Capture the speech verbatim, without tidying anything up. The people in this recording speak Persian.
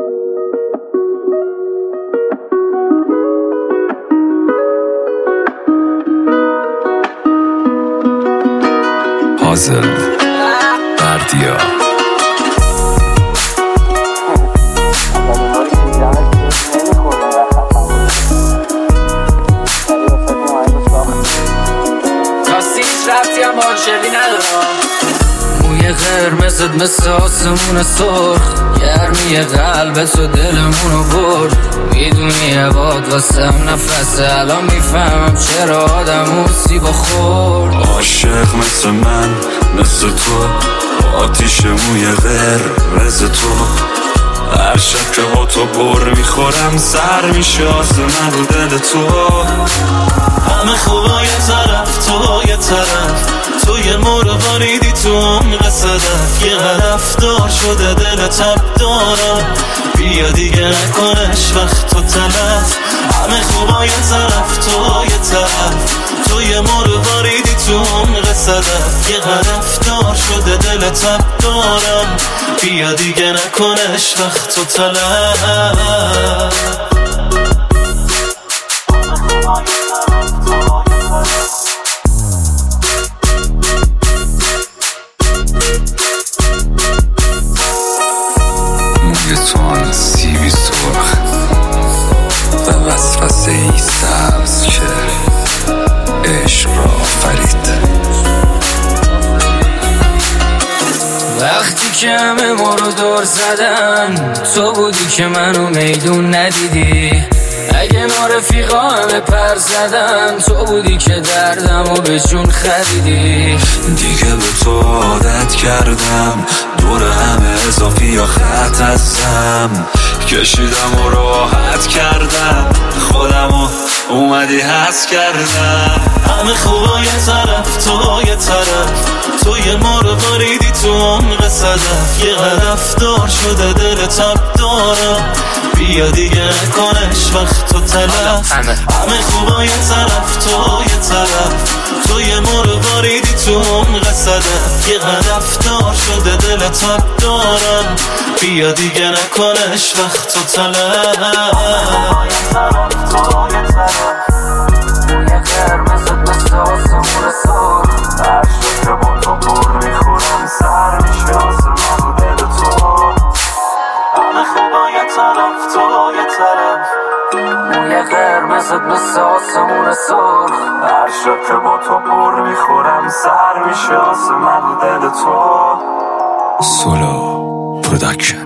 پازل بردیا موی قرمزت مثل آسمون سرخ، گرمی قلبت و دلمونو برد. میدونی عباد واسم نفسه، الان میفهمم چرا آدم اون سیبا خورد. عاشق مثل من مثل تو، آتیش موی قرمز تو. هر شب که با تو بر میخورم سر میشه آسمون رو دل تو. همه خوبا یه طرف، تو یه طرف، تو یه مروانیدی تو عمق صدف. یه هدف دار شده دل تب دارم، بیا دیگه نکنش وقت تو تلف. همه خوبا یه طرف، تو یه طرف، تو یه مروانیدی تو عمق صدف. یه هدف دار شده دل تب دارم، بیا دیگه نکنش وقت تو تلف. موی تو آن سیبی سرخ و وسوسه ای سبز که عشق را آفرید. وقتی که همه ما رو دور زدن، تو بودی که منو میدون ندیدی. اگه نارفیقا همه پر زدن، تو بودی که دردمو به جون خریدی. دیگه به تو عادت کردم، دور همه اضافی یا خط هستم. کشیدم و راحت کردم، خودمو اومدی حس کردم. همه خوبا یه طرف، تو یه طرف، تو یه مارو باریدی تو عمق صدف. یه هدف دار شده دل تب دارم، بیا دیگه نکنش وقت تو تلف. همه خوبا یه طرف، تو یه طرف، تو یه مارو باریدی تو عمق صدف. یه هدف دار شده دل تب دارم، بیا دیگه نکنش وقت تو تلف. موی قرمزت مثل آسمون سرخ، هر شب که با تو پر میخورم سر میشه آسمون رو دل تو. سولو پروداکشن.